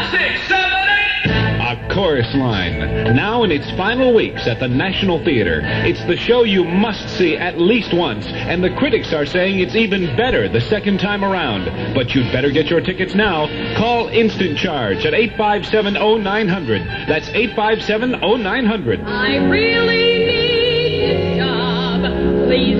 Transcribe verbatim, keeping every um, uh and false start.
six, seven, eight. A Chorus Line, now in its final weeks at the National Theater. It's the show you must see at least once, and the critics are saying it's even better the second time around. But you'd better get your tickets now. Call Instant Charge at eight five seven, oh nine hundred. That's eight five seven, oh nine hundred. I really need this job. Please